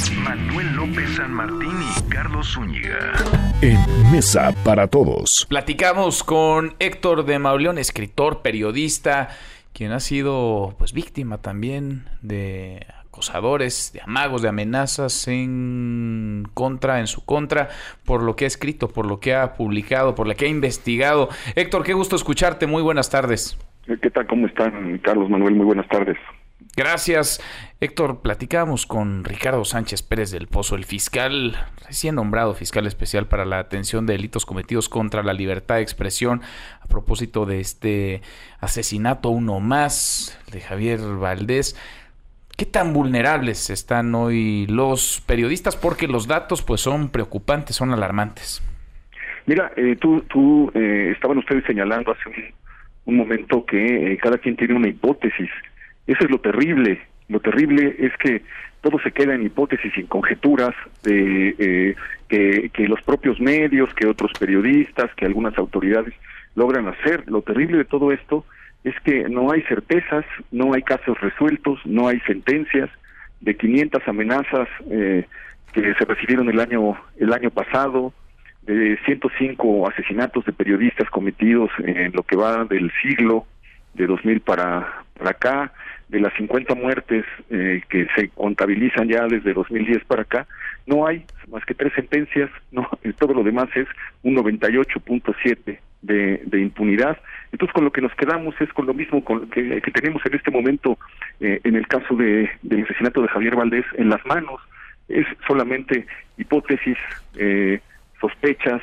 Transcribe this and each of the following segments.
Manuel López San Martín y Carlos Zúñiga. En Mesa para Todos. Platicamos con Héctor de Mauleón, escritor, periodista, quien ha sido pues víctima también de acosadores, de amagos, de amenazas en su contra, por lo que ha escrito, por lo que ha publicado, por lo que ha investigado. Héctor, qué gusto escucharte, muy buenas tardes. ¿Qué tal? ¿Cómo están, Carlos, Manuel? Muy buenas tardes. Gracias. Héctor, platicamos con Ricardo Sánchez Pérez del Pozo, el fiscal, recién nombrado fiscal especial para la atención de delitos cometidos contra la libertad de expresión, a propósito de este asesinato, uno más, de Javier Valdés. ¿Qué tan vulnerables están hoy los periodistas? Porque los datos pues son preocupantes, son alarmantes. Mira, estaban ustedes señalando hace un momento que cada quien tiene una hipótesis. Eso es lo terrible. Lo terrible es que todo se queda en hipótesis y en conjeturas de que los propios medios, que otros periodistas, que algunas autoridades logran hacer. Lo terrible de todo esto es que no hay certezas, no hay casos resueltos, no hay sentencias. De 500 amenazas que se recibieron el año pasado, de 105 asesinatos de periodistas cometidos en lo que va del siglo, de 2000 para acá, de las 50 muertes que se contabilizan ya desde 2010 para acá, no hay más que 3 sentencias, no, todo lo demás es un 98.7 de impunidad. Entonces con lo que nos quedamos es con lo mismo que tenemos en este momento en el caso del asesinato de Javier Valdés en las manos. Es solamente hipótesis, sospechas,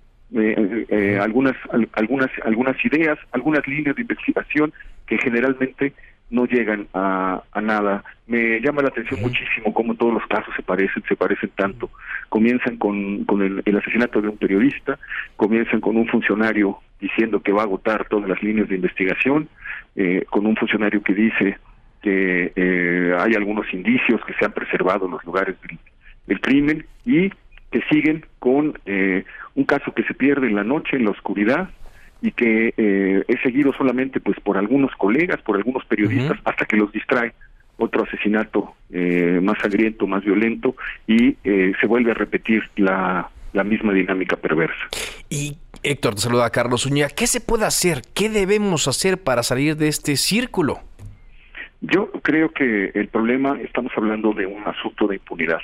algunas ideas, algunas líneas de investigación que generalmente no llegan a nada. Me llama la atención muchísimo cómo todos los casos se parecen tanto. Comienzan con el asesinato de un periodista, comienzan con un funcionario diciendo que va a agotar todas las líneas de investigación, con un funcionario que dice que hay algunos indicios que se han preservado en los lugares del crimen, y que siguen con un caso que se pierde en la noche, en la oscuridad, y que es seguido solamente pues por algunos colegas, por algunos periodistas, hasta que los distrae otro asesinato más sangriento, más violento, y se vuelve a repetir la misma dinámica perversa. Y Héctor, te saluda Carlos Zúñiga. ¿Qué se puede hacer? ¿Qué debemos hacer para salir de este círculo? Yo creo que el problema, estamos hablando de un asunto de impunidad.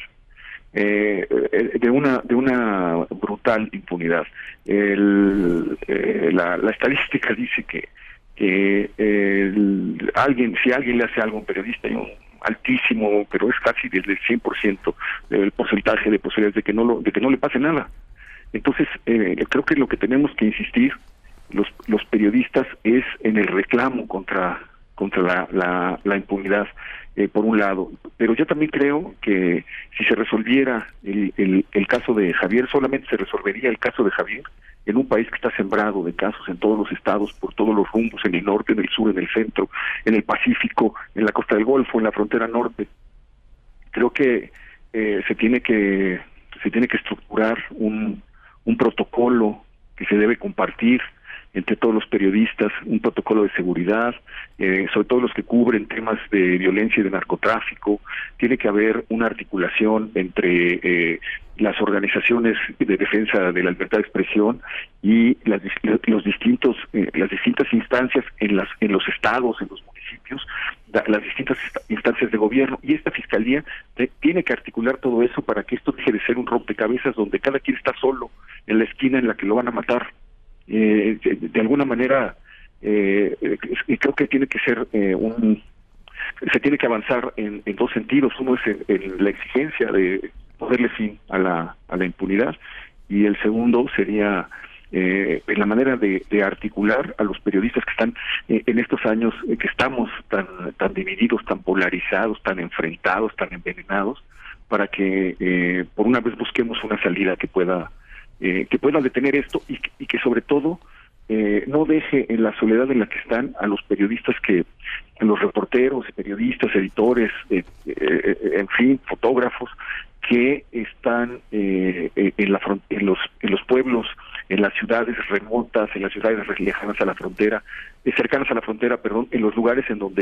De una brutal impunidad. La estadística dice que si alguien le hace algo a un periodista, hay un altísimo, pero es casi desde el 100% del porcentaje de posibilidades de que no le pase nada. Entonces creo que lo que tenemos que insistir los periodistas es en el reclamo contra la impunidad, por un lado. Pero yo también creo que si se resolviera el caso de Javier, solamente se resolvería el caso de Javier en un país que está sembrado de casos en todos los estados, por todos los rumbos, en el norte, en el sur, en el centro, en el Pacífico, en la costa del Golfo, en la frontera norte. Creo que se tiene que estructurar un protocolo que se debe compartir entre todos los periodistas, un protocolo de seguridad, sobre todo los que cubren temas de violencia y de narcotráfico. Tiene que haber una articulación entre las organizaciones de defensa de la libertad de expresión y las distintas instancias en los estados, en los municipios, las distintas instancias de gobierno, y esta fiscalía tiene que articular todo eso para que esto deje de ser un rompecabezas donde cada quien está solo en la esquina en la que lo van a matar. De alguna manera creo que tiene que ser se tiene que avanzar en dos sentidos. Uno es en la exigencia de ponerle fin a la impunidad, y el segundo sería en la manera de articular a los periodistas que están en estos años que estamos tan divididos, tan polarizados, tan enfrentados, tan envenenados, para que por una vez busquemos una salida que pueda detener esto, y que sobre todo no deje en la soledad en la que están a los periodistas, a los reporteros, periodistas, editores, en fin, fotógrafos, que están en los pueblos, en las ciudades remotas, en las ciudades lejanas a la frontera, cercanas a la frontera, en los lugares en donde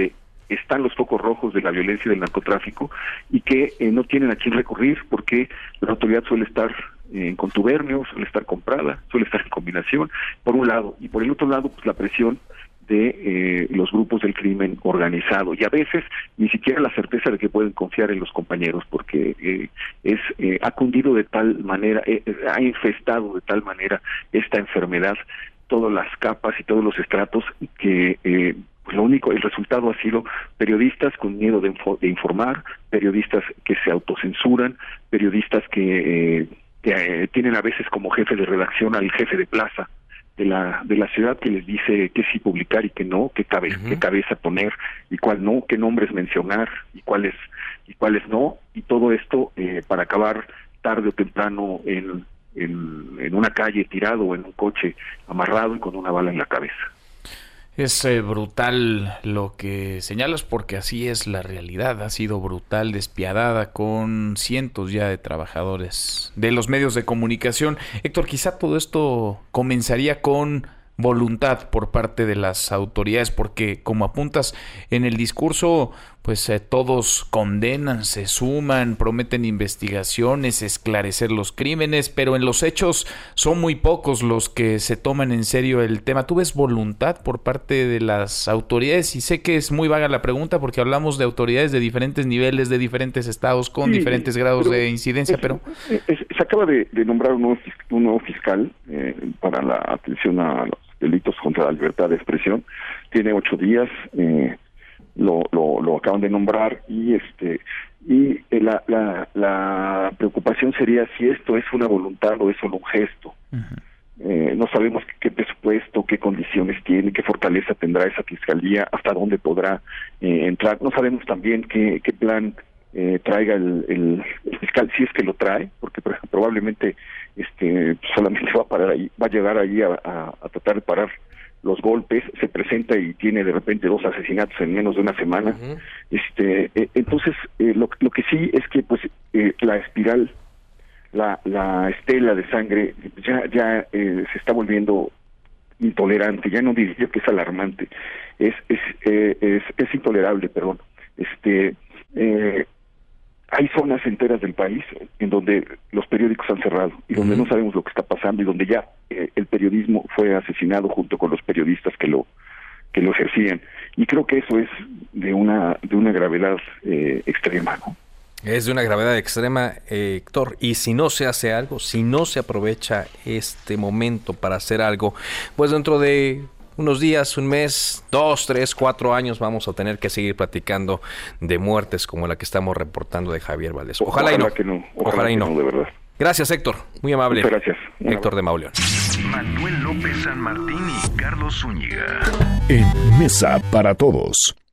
están los focos rojos de la violencia y del narcotráfico y que no tienen a quién recurrir porque la autoridad suele estar en contubernio, suele estar comprada, suele estar en combinación, por un lado, y por el otro lado, pues la presión de los grupos del crimen organizado, y a veces ni siquiera la certeza de que pueden confiar en los compañeros, porque ha cundido de tal manera, ha infestado de tal manera esta enfermedad todas las capas y todos los estratos que el resultado ha sido periodistas con miedo de informar, periodistas que se autocensuran, periodistas que tienen a veces como jefe de redacción al jefe de plaza de la ciudad, que les dice qué sí publicar y qué no, qué cabeza poner y cuál no, qué nombres mencionar y cuáles no, y todo esto para acabar tarde o temprano en una calle tirado o en un coche amarrado y con una bala en la cabeza. Es brutal lo que señalas, porque así es la realidad. Ha sido brutal, despiadada, con cientos ya de trabajadores de los medios de comunicación. Héctor, quizá todo esto comenzaría con voluntad por parte de las autoridades, porque como apuntas en el discurso, pues todos condenan, se suman, prometen investigaciones, esclarecer los crímenes, pero en los hechos son muy pocos los que se toman en serio el tema. ¿Tú ves voluntad por parte de las autoridades? Y sé que es muy vaga la pregunta porque hablamos de autoridades de diferentes niveles, de diferentes estados, con diferentes grados de incidencia, pero... Se acaba de nombrar un nuevo fiscal para la atención a los delitos contra la libertad de expresión. Tiene 8 días, lo acaban de nombrar, y la preocupación sería si esto es una voluntad o es solo un gesto. No sabemos qué presupuesto, qué condiciones tiene, qué fortaleza tendrá esa fiscalía, hasta dónde podrá entrar. No sabemos también qué plan traiga el fiscal, si es que lo trae, porque probablemente solamente va a llegar ahí a tratar de parar los golpes, se presenta y tiene de repente 2 asesinatos en menos de una semana. Entonces lo que sí es que pues la espiral, la estela de sangre ya se está volviendo intolerante. Ya no diría que es alarmante, es intolerable, perdón. Hay zonas enteras del país en donde los periódicos han cerrado y donde no sabemos lo que está pasando y donde ya el periodismo fue asesinado junto con los periodistas que lo ejercían, y creo que eso es de una gravedad extrema, ¿no? Es de una gravedad extrema, Héctor, y si no se hace algo, si no se aprovecha este momento para hacer algo, pues dentro de unos días, un mes, 2, 3, 4 años vamos a tener que seguir platicando de muertes como la que estamos reportando de Javier Valdez. Ojalá y no. Ojalá y no. De verdad. Gracias, Héctor. Muy amable. Muchas gracias. Héctor de Mauleón. Manuel López San Martín y Carlos Zúñiga. En Mesa para Todos.